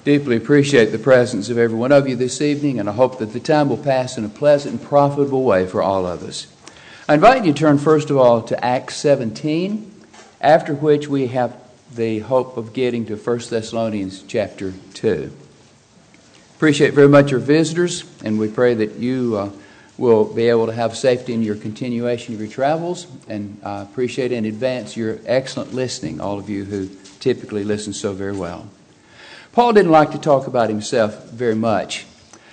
Deeply appreciate the presence of every one of you this evening, and I hope that the time will pass in a pleasant and profitable way for all of us. I invite you to turn first of all to Acts 17, after which we have the hope of getting to 1 Thessalonians chapter 2. Appreciate very much our visitors, and we pray that you will be able to have safety in your continuation of your travels, and I appreciate in advance your excellent listening, all of you who typically listen so very well. Paul didn't like to talk about himself very much,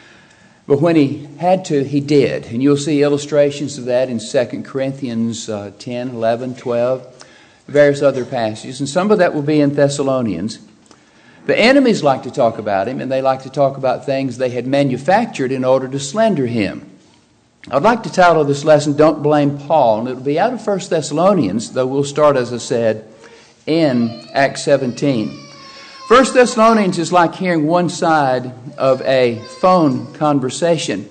but when he had to, he did. And you'll see illustrations of that in 2 Corinthians 10, 11, 12, various other passages. And some of that will be in Thessalonians. The enemies like to talk about him, and they like to talk about things they had manufactured in order to slander him. I'd like to title this lesson, Don't Blame Paul. And it'll be out of 1 Thessalonians, though we'll start, as I said, in Acts 17. 1 Thessalonians is like hearing one side of a phone conversation.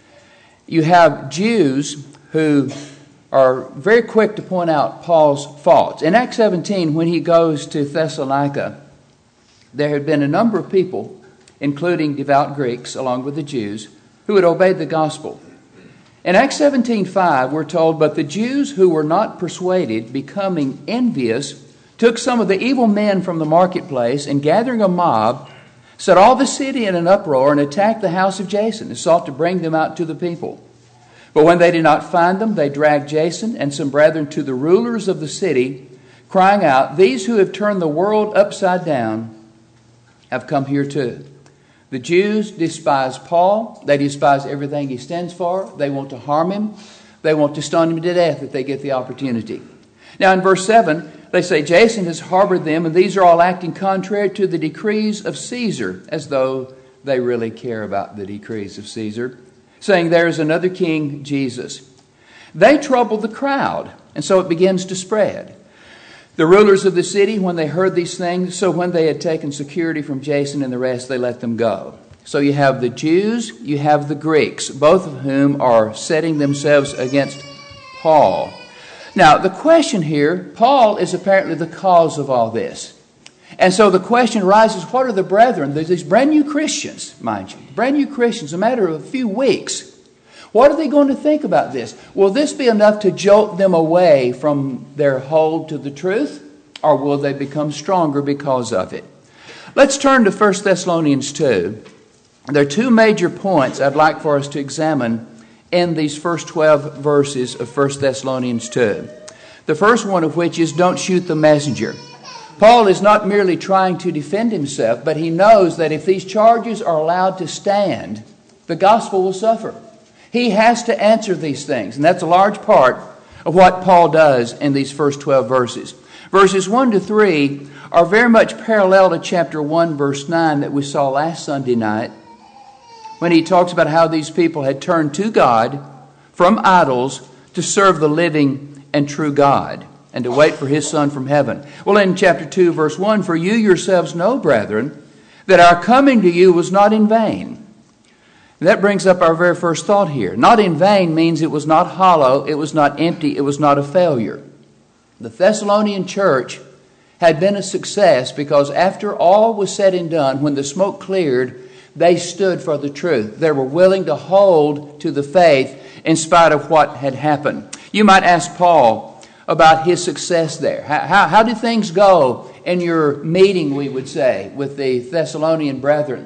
You have Jews who are very quick to point out Paul's faults. In Acts 17, when he goes to Thessalonica, there had been a number of people, including devout Greeks, along with the Jews, who had obeyed the gospel. In Acts 17:5, we're told, "But the Jews who were not persuaded, becoming envious, took some of the evil men from the marketplace, and gathering a mob, set all the city in an uproar and attacked the house of Jason and sought to bring them out to the people. But when they did not find them, they dragged Jason and some brethren to the rulers of the city, crying out, 'These who have turned the world upside down have come here too.' The Jews despise Paul. They despise everything he stands for. They want to harm him. They want to stone him to death if they get the opportunity." Now in verse 7, they say, "Jason has harbored them, and these are all acting contrary to the decrees of Caesar," as though they really care about the decrees of Caesar, saying, "There is another king, Jesus." They trouble the crowd, and so it begins to spread. The rulers of the city, when they heard these things, so when they had taken security from Jason and the rest, they let them go. So you have the Jews, you have the Greeks, both of whom are setting themselves against Paul. Now, the question here, Paul is apparently the cause of all this. And so the question arises, what are the brethren, these brand new Christians, mind you, brand new Christians, a matter of a few weeks, what are they going to think about this? Will this be enough to jolt them away from their hold to the truth, or will they become stronger because of it? Let's turn to 1 Thessalonians 2. There are two major points I'd like for us to examine in these first 12 verses of 1 Thessalonians 2. The first one of which is, don't shoot the messenger. Paul is not merely trying to defend himself, but he knows that if these charges are allowed to stand, the gospel will suffer. He has to answer these things, and that's a large part of what Paul does in these first 12 verses. Verses 1 to 3 are very much parallel to chapter 1, verse 9 that we saw last Sunday night, when he talks about how these people had turned to God from idols to serve the living and true God and to wait for his Son from heaven. Well, in chapter 2, verse 1, "For you yourselves know, brethren, that our coming to you was not in vain." And that brings up our very first thought here. Not in vain means it was not hollow, it was not empty, it was not a failure. The Thessalonian church had been a success because after all was said and done, when the smoke cleared, they stood for the truth. They were willing to hold to the faith in spite of what had happened. You might ask Paul about his success there. How did things go in your meeting, we would say, with the Thessalonian brethren?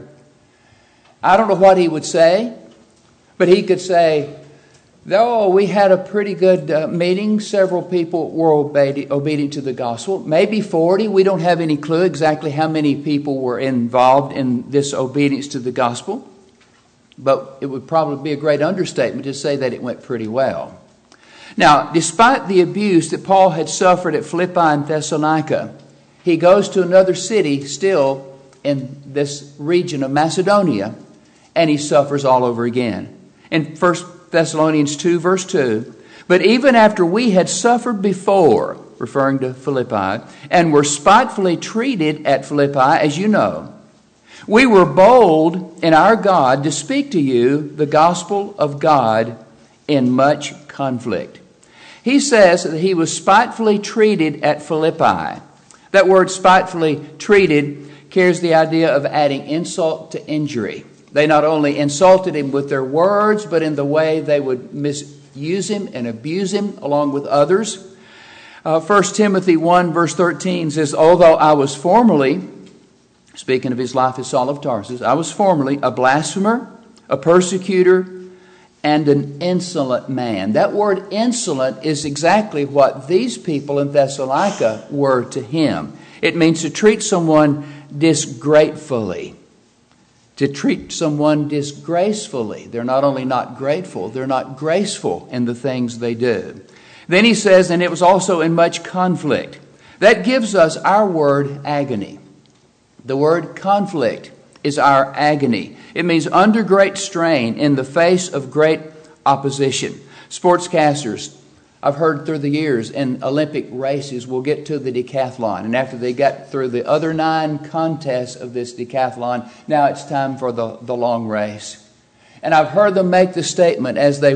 I don't know what he would say, but he could say, "Oh, we had a pretty good meeting. Several people were obedient to the gospel. Maybe 40. We don't have any clue exactly how many people were involved in this obedience to the gospel. But it would probably be a great understatement to say that it went pretty well." Now, despite the abuse that Paul had suffered at Philippi and Thessalonica, he goes to another city still in this region of Macedonia, and he suffers all over again. In 1 Thessalonians 2, verse 2, "But even after we had suffered before," referring to Philippi, "and were spitefully treated at Philippi, as you know, we were bold in our God to speak to you the gospel of God in much conflict." He says that he was spitefully treated at Philippi. That word spitefully treated carries the idea of adding insult to injury. They not only insulted him with their words, but in the way they would misuse him and abuse him along with others. 1 Timothy 1 verse 13 says, although I was formerly, speaking of his life as Saul of Tarsus, I was formerly a blasphemer, a persecutor, and an insolent man. That word insolent is exactly what these people in Thessalonica were to him. It means to treat someone disgratefully. To treat someone disgracefully. They're not only not grateful, they're not graceful in the things they do. Then he says, and it was also in much conflict. That gives us our word agony. The word conflict is our agony. It means under great strain in the face of great opposition. Sportscasters, I've heard through the years, in Olympic races will get to the decathlon. And after they got through the other 9 contests of this decathlon, now it's time for the long race. And I've heard them make the statement as they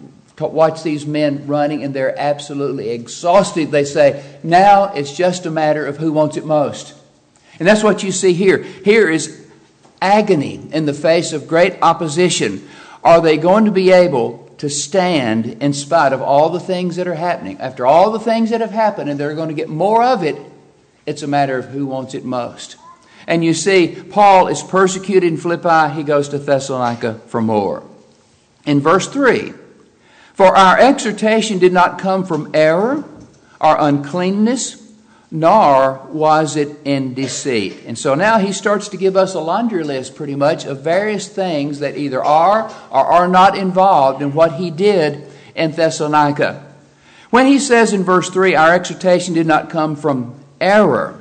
watch these men running and they're absolutely exhausted. They say, now it's just a matter of who wants it most. And that's what you see here. Here is agony in the face of great opposition. Are they going to be able to stand in spite of all the things that are happening? After all the things that have happened, and they're going to get more of it, it's a matter of who wants it most. And you see, Paul is persecuted in Philippi. He goes to Thessalonica for more. In verse 3, for our exhortation did not come from error or uncleanness, nor was it in deceit. And so now he starts to give us a laundry list pretty much of various things that either are or are not involved in what he did in Thessalonica. When he says in verse 3, our exhortation did not come from error,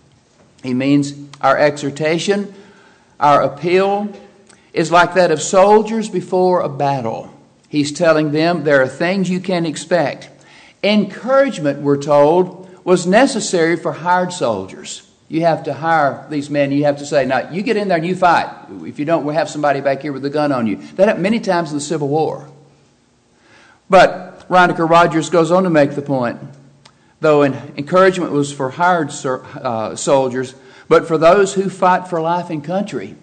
he means our exhortation, our appeal is like that of soldiers before a battle. He's telling them there are things you can expect. Encouragement, we're told, was necessary for hired soldiers. You have to hire these men. You have to say, now, you get in there and you fight. If you don't, we'll have somebody back here with a gun on you. That happened many times in the Civil War. But Reineke Rogers goes on to make the point, though encouragement was for hired soldiers, but for those who fight for life and country,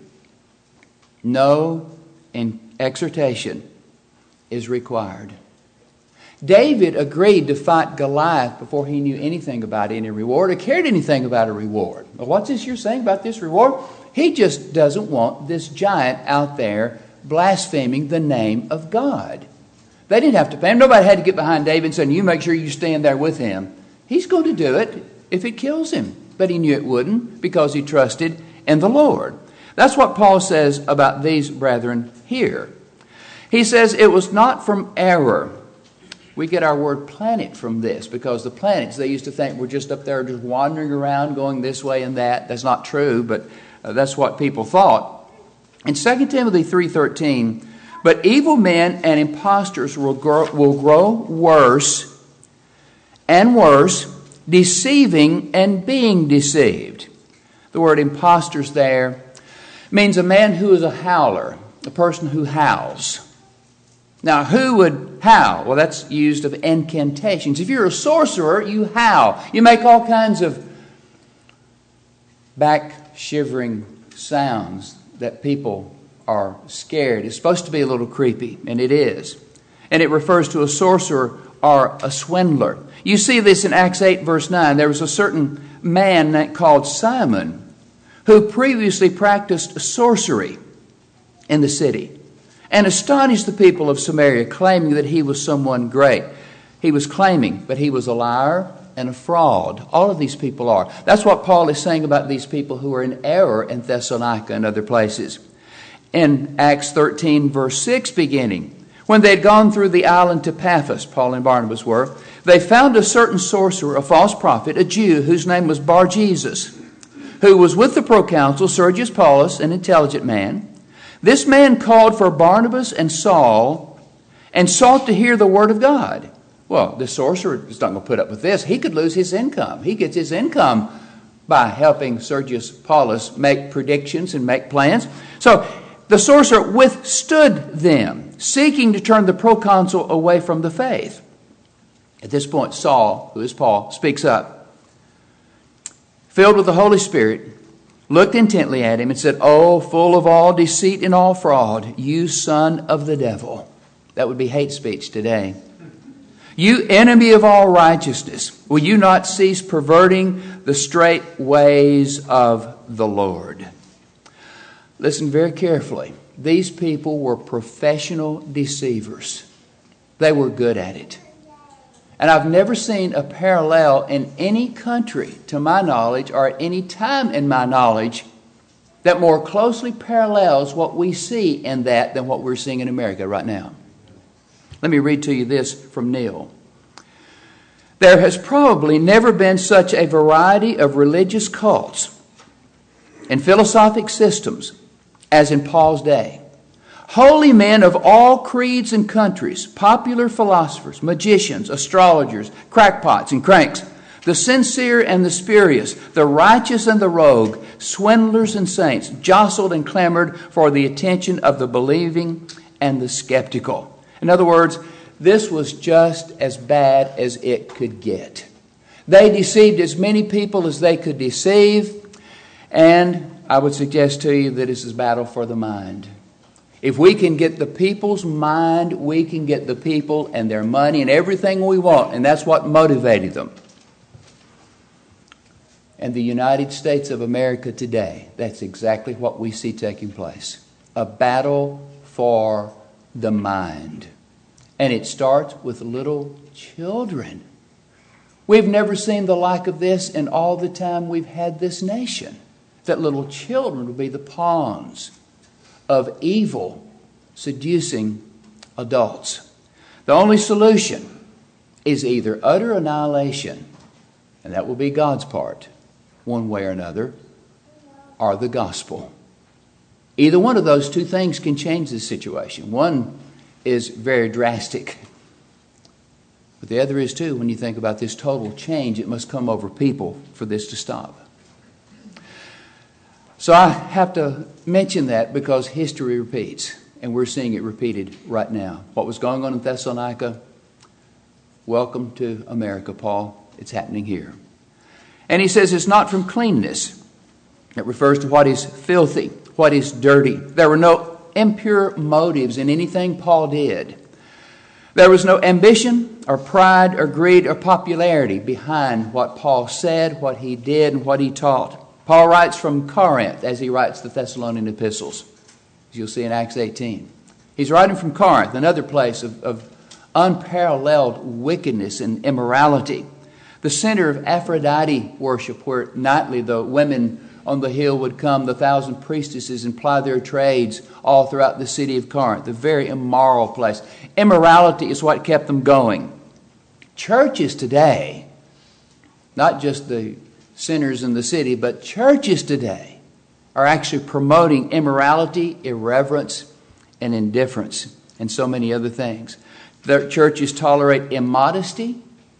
no exhortation is required. David agreed to fight Goliath before he knew anything about any reward or cared anything about a reward. Well, what's this you're saying about this reward? He just doesn't want this giant out there blaspheming the name of God. They didn't have to pay him. Nobody had to get behind David and say, you make sure you stand there with him. He's going to do it if it kills him. But he knew it wouldn't because he trusted in the Lord. That's what Paul says about these brethren here. He says it was not from error. We get our word planet from this because the planets, they used to think were just up there just wandering around going this way and that. That's not true, but that's what people thought. In 2 Timothy 3:13, but evil men and impostors will grow worse and worse, deceiving and being deceived. The word impostors there means a man who is a howler, a person who howls. Now, who would howl? Well, that's used of incantations. If you're a sorcerer, you howl. You make all kinds of back-shivering sounds that people are scared. It's supposed to be a little creepy, and it is. And it refers to a sorcerer or a swindler. You see this in Acts 8, verse 9. There was a certain man called Simon who previously practiced sorcery in the city and astonished the people of Samaria, claiming that he was someone great. He was claiming, but he was a liar and a fraud. All of these people are. That's what Paul is saying about these people who are in error in Thessalonica and other places. In Acts 13, verse 6 beginning, when they had gone through the island to Paphos, Paul and Barnabas were, they found a certain sorcerer, a false prophet, a Jew, whose name was Bar-Jesus, who was with the proconsul Sergius Paulus, an intelligent man. This man called for Barnabas and Saul and sought to hear the word of God. Well, the sorcerer is not going to put up with this. He could lose his income. He gets his income by helping Sergius Paulus make predictions and make plans. So the sorcerer withstood them, seeking to turn the proconsul away from the faith. At this point, Saul, who is Paul, speaks up. Filled with the Holy Spirit, looked intently at him and said, "Oh, full of all deceit and all fraud, you son of the devil." That would be hate speech today. "You enemy of all righteousness, will you not cease perverting the straight ways of the Lord?" Listen very carefully. These people were professional deceivers. They were good at it. And I've never seen a parallel in any country, to my knowledge, or at any time in my knowledge, that more closely parallels what we see in that than what we're seeing in America right now. Let me read to you this from Neil. "There has probably never been such a variety of religious cults and philosophic systems as in Paul's day. Holy men of all creeds and countries, popular philosophers, magicians, astrologers, crackpots and cranks, the sincere and the spurious, the righteous and the rogue, swindlers and saints, jostled and clamored for the attention of the believing and the skeptical." In other words, this was just as bad as it could get. They deceived as many people as they could deceive, and I would suggest to you that it's a battle for the mind. If we can get the people's mind, we can get the people and their money and everything we want. And that's what motivated them. And the United States of America today, that's exactly what we see taking place. A battle for the mind. And it starts with little children. We've never seen the like of this in all the time we've had this nation. That little children will be the pawns of evil, seducing adults. The only solution is either utter annihilation, and that will be God's part, one way or another, or the gospel. Either one of those two things can change the situation. One is very drastic, but the other is too. When you think about this total change, it must come over people for this to stop. So I have to mention that because history repeats, and we're seeing it repeated right now. What was going on in Thessalonica, welcome to America, Paul. It's happening here. And he says it's not from cleanness. It refers to what is filthy, what is dirty. There were no impure motives in anything Paul did. There was no ambition or pride or greed or popularity behind what Paul said, what he did, and what he taught. Paul writes from Corinth as he writes the Thessalonian epistles, as you'll see in Acts 18. He's writing from Corinth, another place of unparalleled wickedness and immorality. The center of Aphrodite worship, where nightly the women on the hill would come, the 1,000 priestesses, and ply their trades all throughout the city of Corinth. A very immoral place. Immorality is what kept them going. Churches today, not just the sinners in the city, but churches today are actually promoting immorality, irreverence, and indifference, and so many other things. Their churches tolerate immodesty,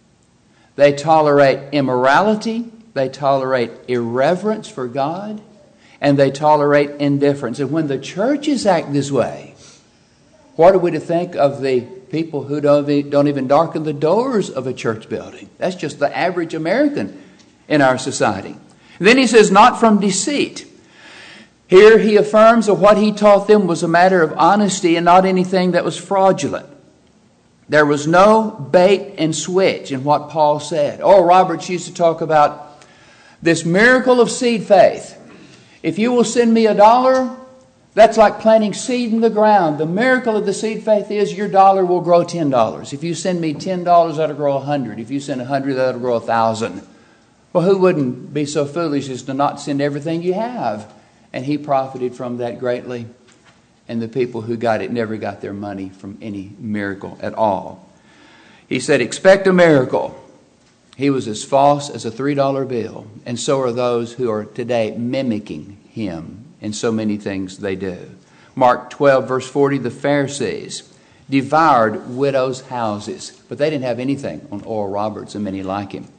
they tolerate immorality, they tolerate irreverence for God, and they tolerate indifference. And when the churches act this way, what are we to think of the people who don't even darken the doors of a church building? That's just the average American in our society. And then he says, not from deceit. Here he affirms that what he taught them was a matter of honesty and not anything that was fraudulent. There was no bait and switch in what Paul said. Oral Roberts used to talk about this miracle of seed faith. If you will send me $1, that's like planting seed in the ground. The miracle of the seed faith is your dollar will grow $10. If you send me $10, that'll grow 100. If you send 100, that'll grow 1,000. Well, who wouldn't be so foolish as to not send everything you have? And he profited from that greatly. And the people who got it never got their money from any miracle at all. He said, expect a miracle. He was as false as a $3 bill. And so are those who are today mimicking him in so many things they do. Mark 12, verse 40, the Pharisees devoured widows' houses. But they didn't have anything on Oral Roberts and many like him.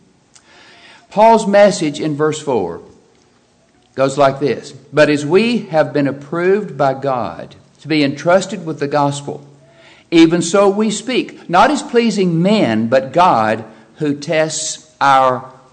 Paul's message in verse 4 goes like this. But as we have been approved by God to be entrusted with the gospel, even so we speak, not as pleasing men, but God who tests our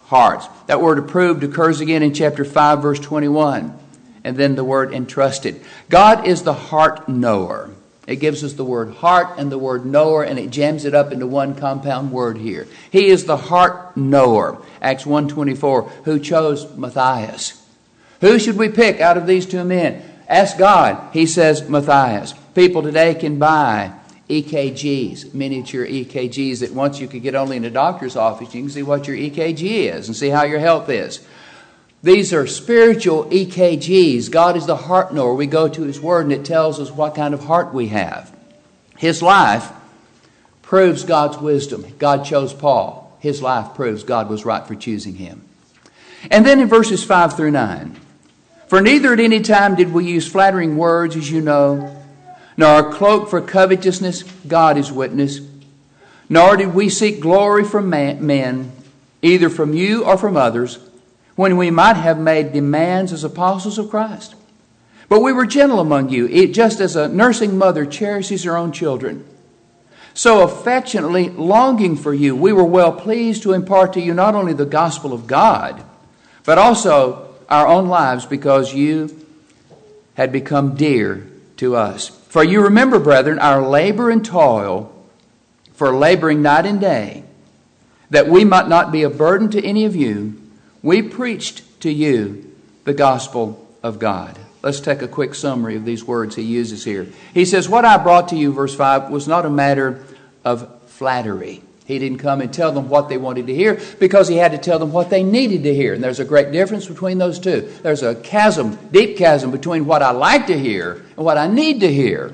hearts. That word approved occurs again in chapter 5, verse 21. And then the word entrusted. God is the heart knower. It gives us the word heart and the word knower, and it jams it up into one compound word here. He is the heart knower. Acts 1:24, who chose Matthias. Who should we pick out of these two men? Ask God. He says Matthias. People today can buy EKGs, miniature EKGs, that once you could get only in a doctor's office, you can see what your EKG is and see how your health is. These are spiritual EKGs. God is the heart knower. We go to His Word and it tells us what kind of heart we have. His life proves God's wisdom. God chose Paul. His life proves God was right for choosing him. And then in verses 5 through 9, for neither at any time did we use flattering words, as you know, nor a cloak for covetousness, God is witness, nor did we seek glory from men, either from you or from others, when we might have made demands as apostles of Christ. But we were gentle among you, just as a nursing mother cherishes her own children. So affectionately longing for you, we were well pleased to impart to you not only the gospel of God, but also our own lives, because you had become dear to us. For you remember, brethren, our labor and toil, for laboring night and day, that we might not be a burden to any of you. We preached to you the gospel of God. Let's take a quick summary of these words he uses here. He says, what I brought to you, verse 5, was not a matter of flattery. He didn't come and tell them what they wanted to hear, because he had to tell them what they needed to hear. And there's a great difference between those two. There's a chasm, deep chasm, between what I like to hear and what I need to hear.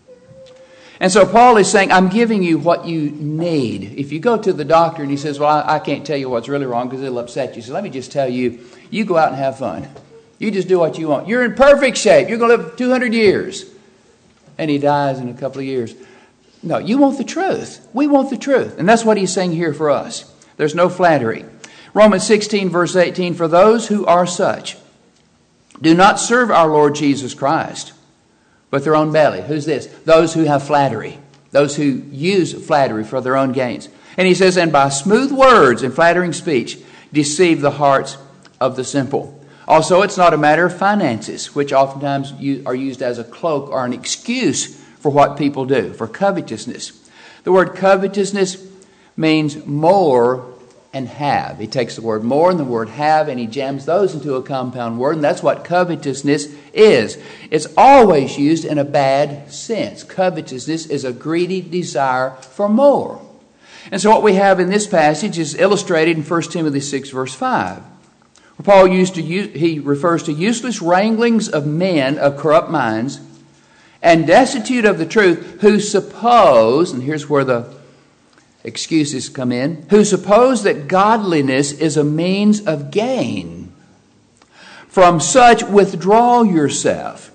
And so Paul is saying, I'm giving you what you need. If you go to the doctor and he says, well, I can't tell you what's really wrong because it'll upset you. So let me just tell you, you go out and have fun. You just do what you want. You're in perfect shape. You're going to live 200 years. And he dies in a couple of years. No, you want the truth. We want the truth. And that's what he's saying here for us. There's no flattery. Romans 16, verse 18, for those who are such do not serve our Lord Jesus Christ, but their own belly. Who's this? Those who have flattery. Those who use flattery for their own gains. And he says, and by smooth words and flattering speech deceive the hearts of the simple. Also, it's not a matter of finances, which oftentimes are used as a cloak or an excuse for what people do, for covetousness. The word covetousness means more and have. He takes the word more and the word have, and he jams those into a compound word, and that's what covetousness is. It's always used in a bad sense. Covetousness is a greedy desire for more. And so what we have in this passage is illustrated in 1 Timothy 6, verse 5. Where Paul he refers to useless wranglings of men of corrupt minds and destitute of the truth, who suppose, and here's where the excuses come in, who suppose that godliness is a means of gain. From such withdraw yourself.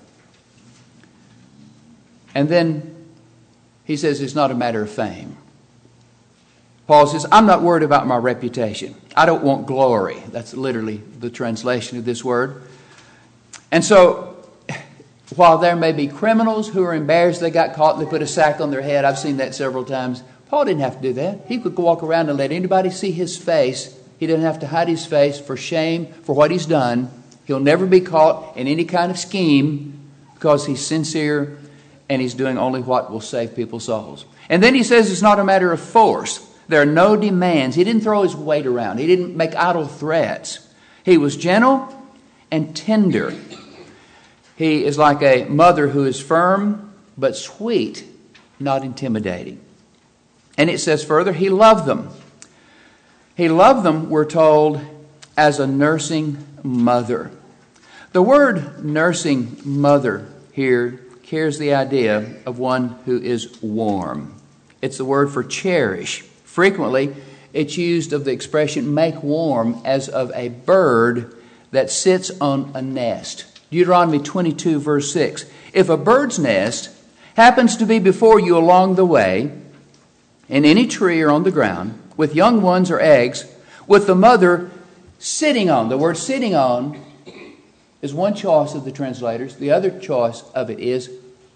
And then he says it's not a matter of fame. Paul says, I'm not worried about my reputation. I don't want glory. That's literally the translation of this word. And so, while there may be criminals who are embarrassed they got caught and they put a sack on their head, I've seen that several times. Paul didn't have to do that. He could walk around and let anybody see his face. He didn't have to hide his face for shame for what he's done. He'll never be caught in any kind of scheme because he's sincere and he's doing only what will save people's souls. And then he says it's not a matter of force. There are no demands. He didn't throw his weight around. He didn't make idle threats. He was gentle and tender. He is like a mother who is firm but sweet, not intimidating. And it says further, he loved them. He loved them, we're told, as a nursing mother. The word nursing mother here carries the idea of one who is warm. It's the word for cherish. Frequently, it's used of the expression make warm as of a bird that sits on a nest. Deuteronomy 22, verse 6. If a bird's nest happens to be before you along the way, in any tree or on the ground, with young ones or eggs, with the mother sitting on. The word sitting on is one choice of the translators. The other choice of it is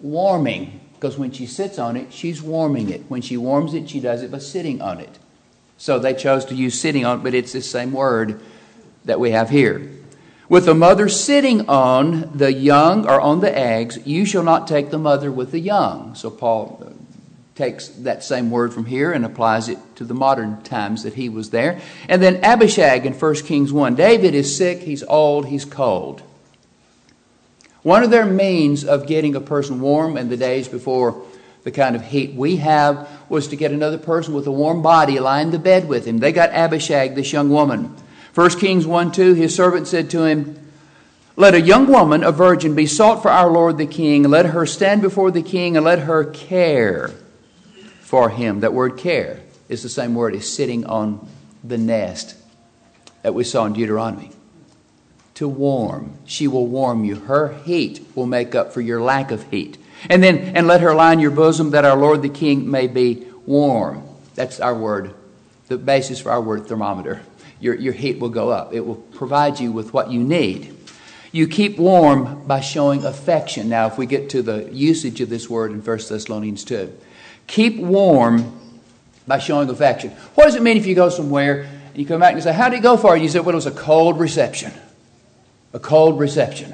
warming, because when she sits on it, she's warming it. When she warms it, she does it by sitting on it. So they chose to use sitting on, but it's the same word that we have here. With the mother sitting on the young or on the eggs, you shall not take the mother with the young. So Paul takes that same word from here and applies it to the modern times that he was there. And then Abishag in 1 Kings 1. David is sick, he's old, he's cold. One of their means of getting a person warm in the days before the kind of heat we have was to get another person with a warm body lie in the bed with him. They got Abishag, this young woman. 1 Kings 1:2, his servant said to him, let a young woman, a virgin, be sought for our Lord the king, and let her stand before the king, and let her care for him. That word care is the same word as sitting on the nest that we saw in Deuteronomy. To warm. She will warm you. Her heat will make up for your lack of heat. And let her lie in your bosom that our Lord the king may be warm. That's our word, the basis for our word thermometer. Your heat will go up. It will provide you with what you need. You keep warm by showing affection. Now, if we get to the usage of this word in 1 Thessalonians 2. Keep warm by showing affection. What does it mean if you go somewhere and you come back and say, how did it go for you? You say, well, it was a cold reception. A cold reception.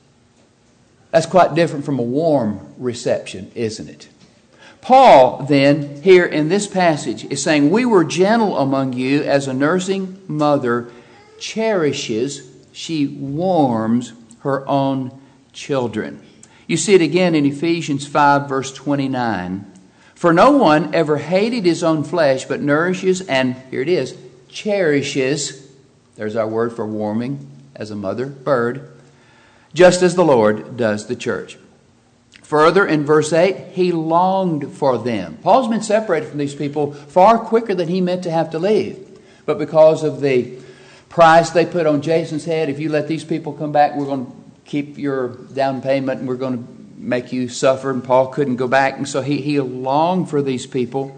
That's quite different from a warm reception, isn't it? Paul, then, here in this passage is saying, we were gentle among you as a nursing mother cherishes, she warms her own children. You see it again in Ephesians 5, verse 29. For no one ever hated his own flesh, but nourishes and, here it is, cherishes, there's our word for warming, as a mother bird, just as the Lord does the church. Further, in verse 8, he longed for them. Paul's been separated from these people far quicker than he meant to have to leave. But because of the price they put on Jason's head, if you let these people come back, we're going to keep your down payment and we're going to make you suffer. And Paul couldn't go back. And so he longed for these people.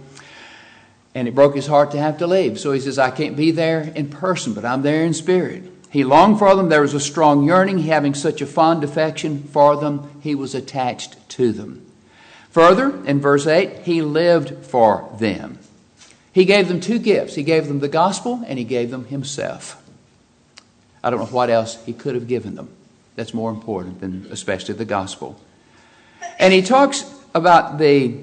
And it broke his heart to have to leave. So he says, I can't be there in person, but I'm there in spirit. He longed for them. There was a strong yearning. Having such a fond affection for them, he was attached to them. Further, in verse 8, he lived for them. He gave them two gifts. He gave them the gospel and he gave them himself. I don't know what else he could have given them. That's more important than especially the gospel. And he talks about the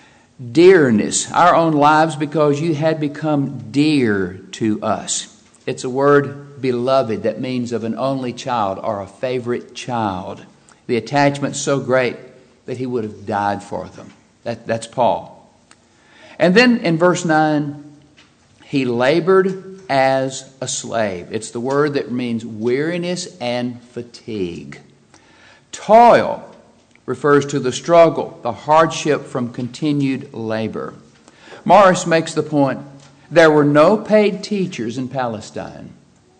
dearness, our own lives, because you had become dear to us. It's a word, beloved, that means of an only child or a favorite child. The attachment so great that he would have died for them. That's Paul. And then in verse 9, he labored as a slave. It's the word that means weariness and fatigue. Toil refers to the struggle, the hardship from continued labor. Morris makes the point, there were no paid teachers in Palestine.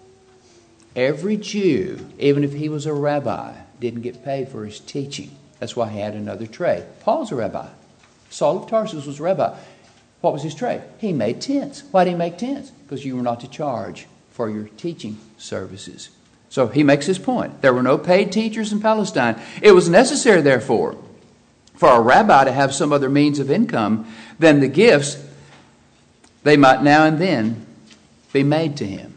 Every Jew, even if he was a rabbi, didn't get paid for his teaching. That's why he had another trade. Paul's a rabbi. Saul of Tarsus was a rabbi. What was his trade? He made tents. Why did he make tents? Because you were not to charge for your teaching services. So he makes his point. There were no paid teachers in Palestine. It was necessary, therefore, for a rabbi to have some other means of income than the gifts they might now and then be made to him.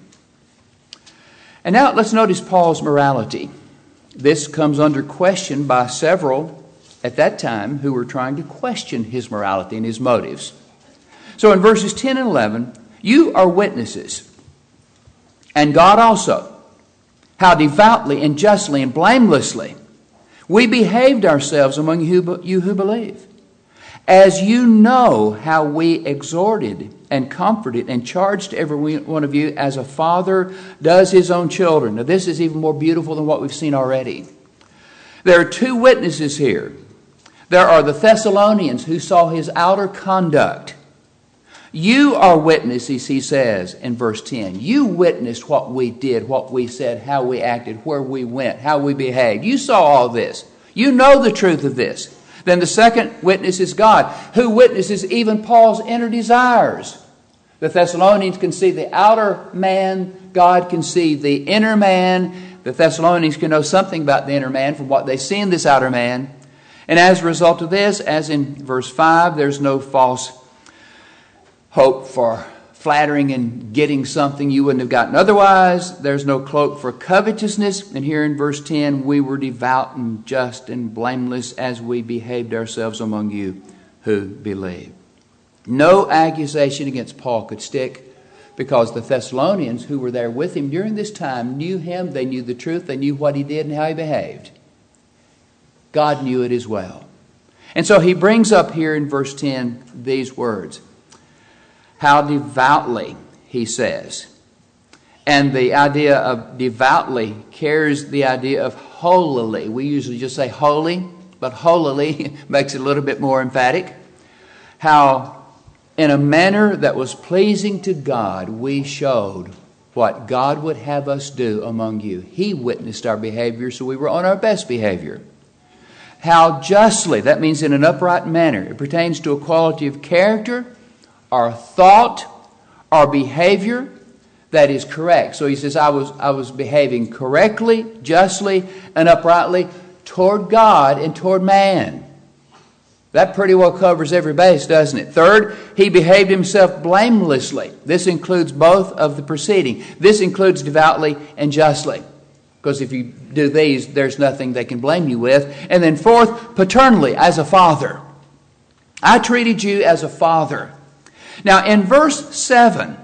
And now let's notice Paul's morality. This comes under question by several at that time who were trying to question his morality and his motives. So in verses 10 and 11, you are witnesses, and God also, how devoutly and justly and blamelessly we behaved ourselves among you who believe. As you know how we exhorted and comforted and charged every one of you as a father does his own children. Now this is even more beautiful than what we've seen already. There are two witnesses here. There are the Thessalonians who saw his outer conduct. You are witnesses, he says in verse 10. You witnessed what we did, what we said, how we acted, where we went, how we behaved. You saw all this. You know the truth of this. Then the second witness is God, who witnesses even Paul's inner desires. The Thessalonians can see the outer man. God can see the inner man. The Thessalonians can know something about the inner man from what they see in this outer man. And as a result of this, as in verse 5, there's no false hope for flattering and getting something you wouldn't have gotten otherwise. There's no cloak for covetousness. And here in verse 10, we were devout and just and blameless as we behaved ourselves among you who believe. No accusation against Paul could stick, because the Thessalonians who were there with him during this time knew him. They knew the truth. They knew what he did and how he behaved. God knew it as well. And so he brings up here in verse 10 these words. How devoutly, he says. And the idea of devoutly carries the idea of holily. We usually just say holy, but holily makes it a little bit more emphatic. How in a manner that was pleasing to God, we showed what God would have us do among you. He witnessed our behavior, so we were on our best behavior. How justly, that means in an upright manner. It pertains to a quality of character, our thought, our behavior that is correct. So he says, I was behaving correctly, justly, and uprightly toward God and toward man. That pretty well covers every base, doesn't it? Third, he behaved himself blamelessly. This includes both of the preceding. This includes devoutly and justly. Because if you do these, there's nothing they can blame you with. And then fourth, paternally, as a father. I treated you as a father. Now in verse 7,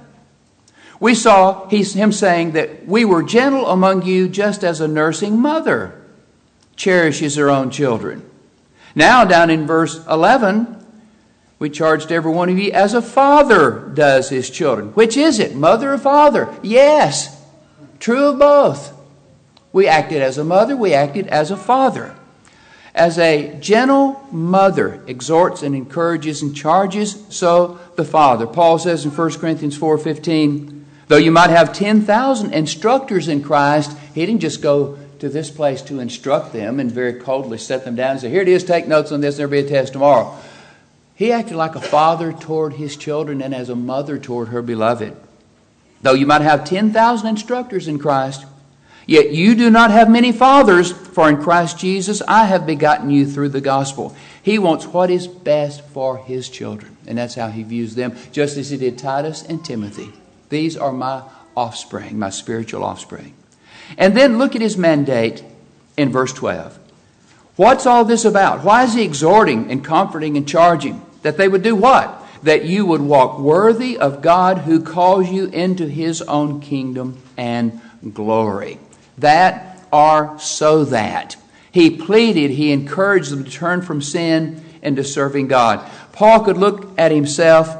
we saw him saying that we were gentle among you just as a nursing mother cherishes her own children. Now down in verse 11, we charged every one of you as a father does his children. Which is it? Mother or father? Yes, true of both. We acted as a mother, we acted as a father. As a gentle mother exhorts and encourages and charges, so the father. Paul says in 1 Corinthians 4:15, though you might have 10,000 instructors in Christ, he didn't just go to this place to instruct them and very coldly set them down and say, here it is, take notes on this, there'll be a test tomorrow. He acted like a father toward his children and as a mother toward her beloved. Though you might have 10,000 instructors in Christ, yet you do not have many fathers, for in Christ Jesus I have begotten you through the gospel. He wants what is best for his children, and that's how he views them, just as he did Titus and Timothy. These are my offspring, my spiritual offspring. And then look at his mandate in verse 12. What's all this about? Why is he exhorting and comforting and charging? That they would do what? That you would walk worthy of God who calls you into his own kingdom and glory. That or so that. He pleaded, he encouraged them to turn from sin and to serving God. Paul could look at himself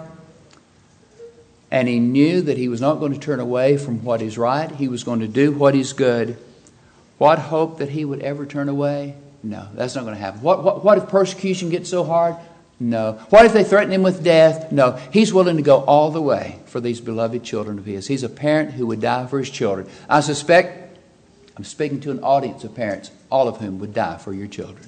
and he knew that he was not going to turn away from what is right. He was going to do what is good. What hope that he would ever turn away? No, that's not going to happen. What if persecution gets so hard? No. What if they threaten him with death? No. He's willing to go all the way for these beloved children of his. He's a parent who would die for his children. I suspect, I'm speaking to an audience of parents, all of whom would die for your children.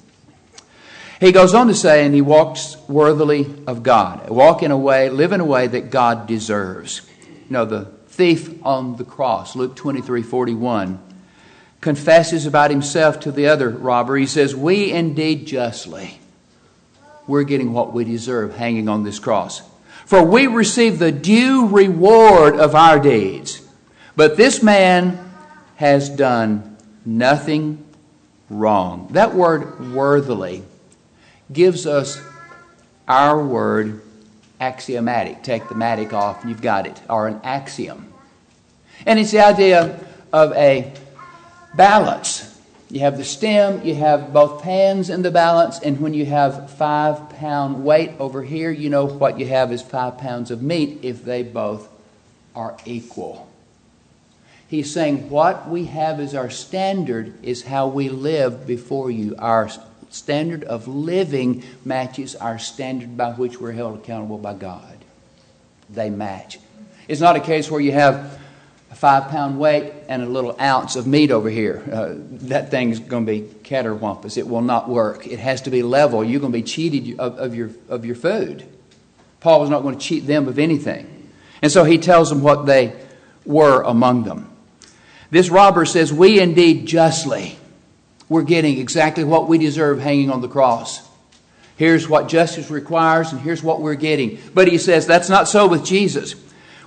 He goes on to say, and he walks worthily of God. Walk in a way, live in a way that God deserves. You know, the thief on the cross, Luke 23:41, confesses about himself to the other robber. He says, we indeed justly. We're getting what we deserve hanging on this cross. For we receive the due reward of our deeds. But this man has done nothing wrong. That word worthily gives us our word axiomatic. Take the matic off and you've got it. Or an axiom. And it's the idea of a balance. You have the stem, you have both pans in the balance, and when you have 5 pound weight over here, you know what you have is 5 pounds of meat if they both are equal. He's saying what we have as our standard is how we live before you. Our standard of living matches our standard by which we're held accountable by God. They match. It's not a case where you have a 5 pound weight and a little ounce of meat over here. That thing's going to be catterwampus. It will not work. It has to be level. You're going to be cheated of your food. Paul was not going to cheat them of anything. And so he tells them what they were among them. This robber says, we indeed justly. We're getting exactly what we deserve hanging on the cross. Here's what justice requires, and here's what we're getting. But he says that's not so with Jesus.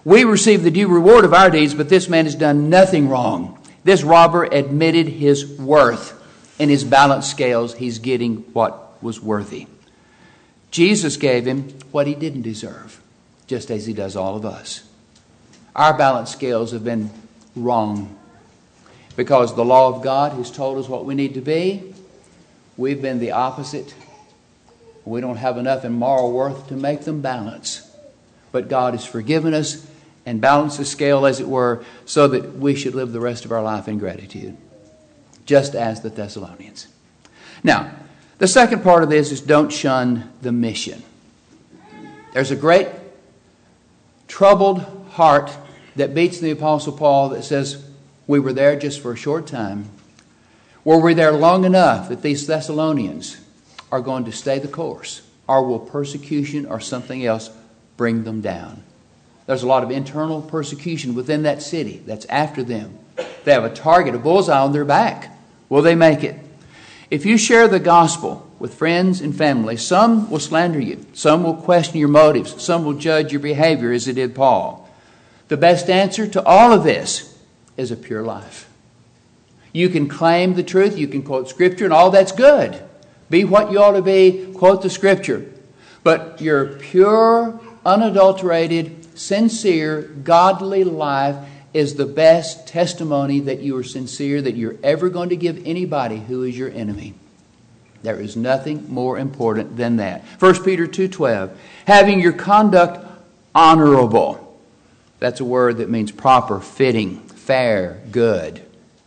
We receive the due reward of our deeds, but this man has done nothing wrong. This robber admitted his worth. In his balance scales, he's getting what was worthy. Jesus gave him what he didn't deserve, just as he does all of us. Our balance scales have been wrong because the law of God has told us what we need to be. We've been the opposite. We don't have enough in moral worth to make them balance. But God has forgiven us and balanced the scale, as it were, so that we should live the rest of our life in gratitude, just as the Thessalonians. Now, the second part of this is don't shun the mission. There's a great troubled heart that beats the Apostle Paul that says, we were there just for a short time. Were we there long enough that these Thessalonians are going to stay the course? Or will persecution or something else bring them down? There's a lot of internal persecution within that city that's after them. They have a target, a bullseye on their back. Will they make it? If you share the gospel with friends and family, some will slander you. Some will question your motives. Some will judge your behavior, as it did Paul. The best answer to all of this is a pure life. You can claim the truth. You can quote Scripture, and all that's good. Be what you ought to be. Quote the Scripture. But your pure, unadulterated, sincere, godly life is the best testimony that you are sincere, that you're ever going to give anybody who is your enemy. There is nothing more important than that. 1 Peter 2:12, having your conduct honorable. That's a word that means proper, fitting, fair, good.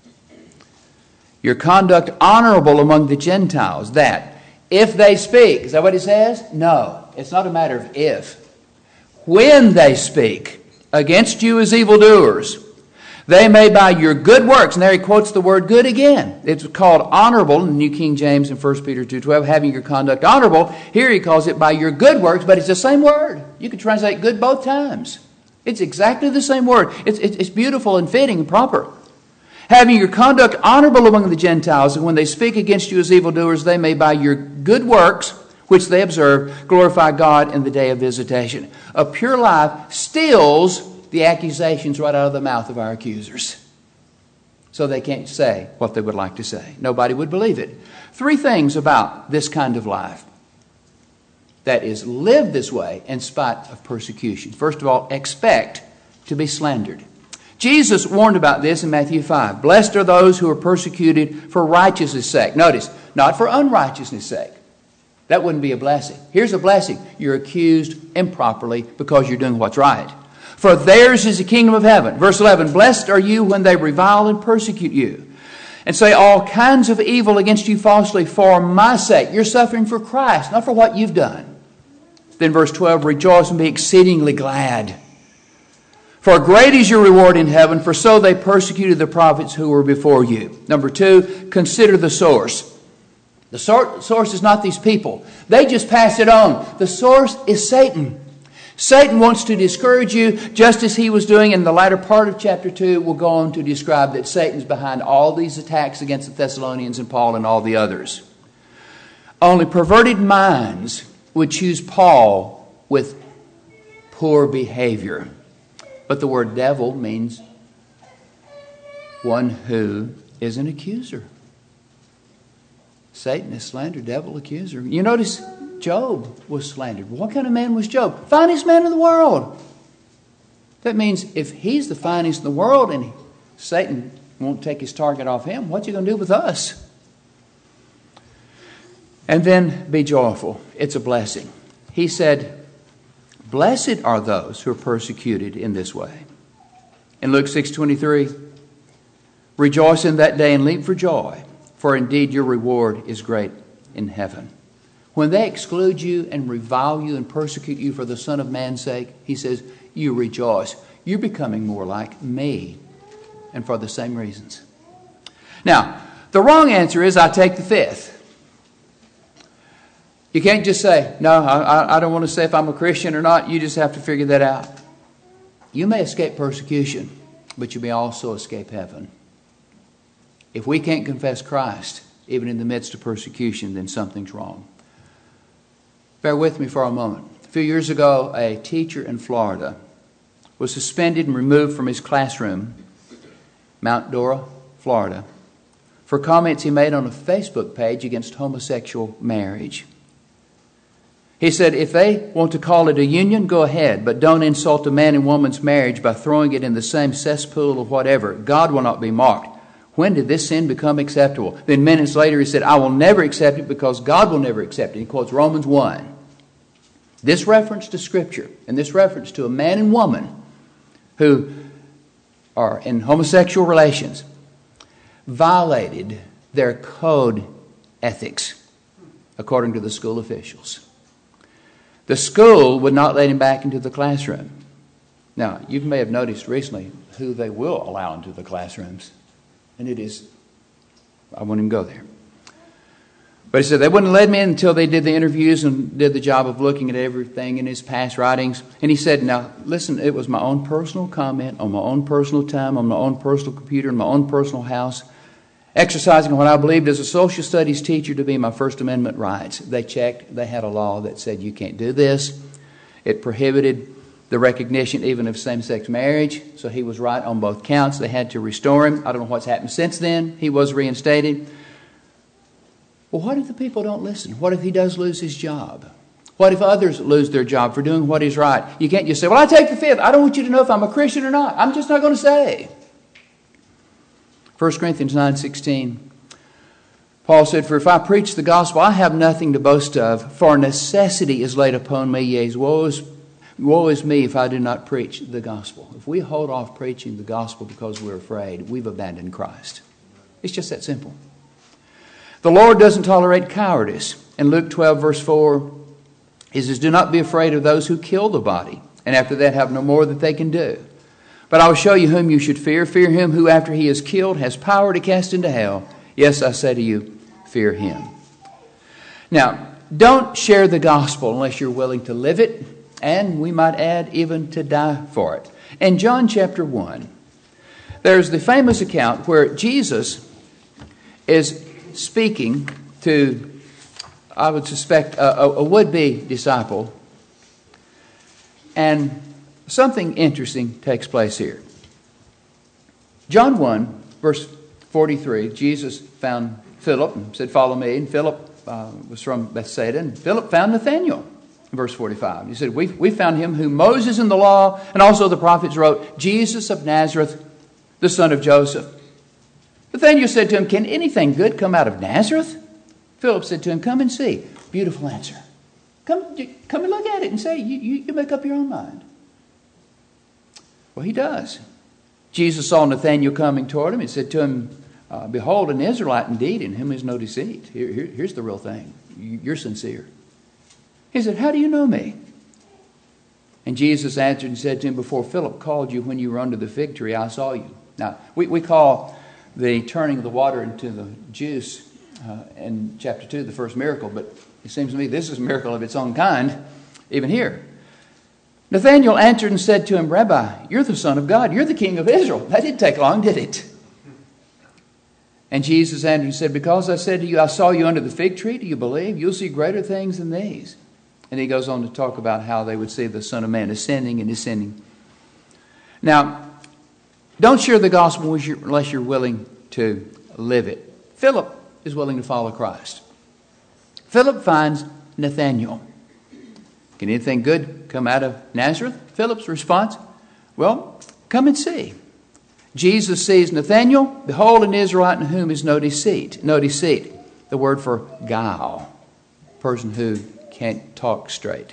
Your conduct honorable among the Gentiles, that if they speak, is that what it says? No, it's not a matter of if. When they speak against you as evildoers, they may by your good works, and there he quotes the word good again. It's called honorable in the New King James in 1 Peter 2:12, having your conduct honorable. Here he calls it by your good works, but it's the same word. You can translate good both times. It's exactly the same word. It's beautiful and fitting and proper. Having your conduct honorable among the Gentiles, and when they speak against you as evildoers, they may by your good works, which they observe, glorify God in the day of visitation. A pure life steals the accusations right out of the mouth of our accusers, so they can't say what they would like to say. Nobody would believe it. 3 things about this kind of life that is lived this way in spite of persecution. First of all, expect to be slandered. Jesus warned about this in Matthew 5. Blessed are those who are persecuted for righteousness' sake. Notice, not for unrighteousness' sake. That wouldn't be a blessing. Here's a blessing. You're accused improperly because you're doing what's right. For theirs is the kingdom of heaven. Verse 11, blessed are you when they revile and persecute you, and say all kinds of evil against you falsely for my sake. You're suffering for Christ, not for what you've done. Then verse 12, rejoice and be exceedingly glad. For great is your reward in heaven, for so they persecuted the prophets who were before you. Number 2, consider the source. The source is not these people. They just pass it on. The source is Satan. Satan wants to discourage you, just as he was doing in the latter part of chapter 2. We'll go on to describe that Satan's behind all these attacks against the Thessalonians and Paul and all the others. Only perverted minds would choose Paul with poor behavior. But the word devil means one who is an accuser. Satan is slandered, devil, accuser. You notice Job was slandered. What kind of man was Job? Finest man in the world. That means if he's the finest in the world and Satan won't take his target off him, what's he going to do with us? And then be joyful. It's a blessing. He said, blessed are those who are persecuted in this way. In Luke 6:23, rejoice in that day and leap for joy, for indeed your reward is great in heaven. When they exclude you and revile you and persecute you for the Son of Man's sake, he says, you rejoice. You're becoming more like me, and for the same reasons. Now, the wrong answer is, I take the fifth. You can't just say, no, I don't want to say if I'm a Christian or not. You just have to figure that out. You may escape persecution, but you may also escape heaven. If we can't confess Christ, even in the midst of persecution, then something's wrong. Bear with me for a moment. A few years ago, a teacher in Florida was suspended and removed from his classroom, Mount Dora, Florida, for comments he made on a Facebook page against homosexual marriage. He said, if they want to call it a union, go ahead, but don't insult a man and woman's marriage by throwing it in the same cesspool of whatever. God will not be mocked. When did this sin become acceptable? Then minutes later he said, I will never accept it because God will never accept it. He quotes Romans 1. This reference to Scripture and this reference to a man and woman who are in homosexual relations violated their code ethics, according to the school officials. The school would not let him back into the classroom. Now, you may have noticed recently who they will allow into the classrooms. And it is, I won't even go there. But he said they wouldn't let me in until they did the interviews and did the job of looking at everything in his past writings. And he said, now, listen, it was my own personal comment on my own personal time, on my own personal computer, in my own personal house, exercising what I believed as a social studies teacher to be my First Amendment rights. They checked. They had a law that said you can't do this. It prohibited the recognition even of same-sex marriage. So he was right on both counts. They had to restore him. I don't know what's happened since then. He was reinstated. Well, what if the people don't listen? What if he does lose his job? What if others lose their job for doing what is right? You can't just say, well, I take the fifth. I don't want you to know if I'm a Christian or not. I'm just not going to say. 1 Corinthians 9:16. Paul said, for if I preach the gospel, I have nothing to boast of, for necessity is laid upon me. Yea, woe is me if I do not preach the gospel. If we hold off preaching the gospel because we're afraid, we've abandoned Christ. It's just that simple. The Lord doesn't tolerate cowardice. In Luke 12, verse 4, he says, do not be afraid of those who kill the body, and after that have no more that they can do. But I will show you whom you should fear. Fear him who after he is killed has power to cast into hell. Yes, I say to you, fear him. Now, don't share the gospel unless you're willing to live it, and we might add, even to die for it. In John chapter 1, there's the famous account where Jesus is speaking to, I would suspect, a would-be disciple, and something interesting takes place here. John 1, verse 43, Jesus found Philip and said, follow me. And Philip was from Bethsaida, and Philip found Nathanael. Verse 45, he said, we found him whom Moses in the law and also the prophets wrote, Jesus of Nazareth, the son of Joseph. Nathanael said to him, can anything good come out of Nazareth? Philip said to him, come and see. Beautiful answer. Come and look at it and say, you make up your own mind. Well, he does. Jesus saw Nathanael coming toward him and said to him, behold, an Israelite indeed, in whom is no deceit. Here's the real thing. You're sincere. He said, how do you know me? And Jesus answered and said to him, before Philip called you when you were under the fig tree, I saw you. Now, we call the turning of the water into the juice in chapter 2 the first miracle, but it seems to me this is a miracle of its own kind, even here. Nathanael answered and said to him, Rabbi, you're the Son of God. You're the King of Israel. That didn't take long, did it? And Jesus answered and said, because I said to you, I saw you under the fig tree, do you believe? You'll see greater things than these. And he goes on to talk about how they would see the Son of Man ascending and descending. Now, don't share the gospel unless you're willing to live it. Philip is willing to follow Christ. Philip finds Nathanael. Can anything good come out of Nazareth? Philip's response, well, come and see. Jesus sees Nathanael. Behold, an Israelite in whom is no deceit. No deceit. The word for guile. Person who can't talk straight.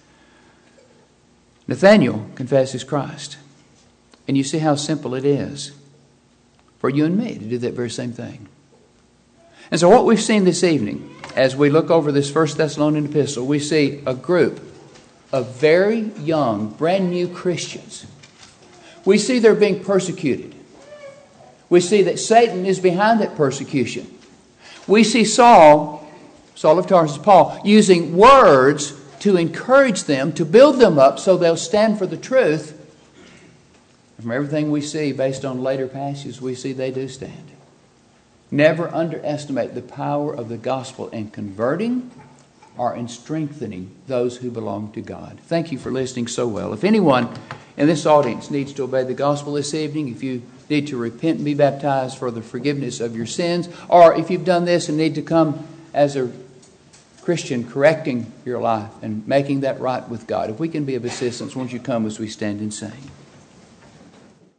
Nathanael confesses Christ. And you see how simple it is for you and me to do that very same thing. And so what we've seen this evening, as we look over this 1 Thessalonian epistle, we see a group of very young, brand new Christians. We see they're being persecuted. We see that Satan is behind that persecution. We see Saul of Tarsus, Paul, using words to encourage them, to build them up so they'll stand for the truth. And from everything we see based on later passages, we see they do stand. Never underestimate the power of the gospel in converting or in strengthening those who belong to God. Thank you for listening so well. If anyone in this audience needs to obey the gospel this evening, if you need to repent and be baptized for the forgiveness of your sins, or if you've done this and need to come as a Christian correcting your life and making that right with God, if we can be of assistance, won't you come as we stand and sing?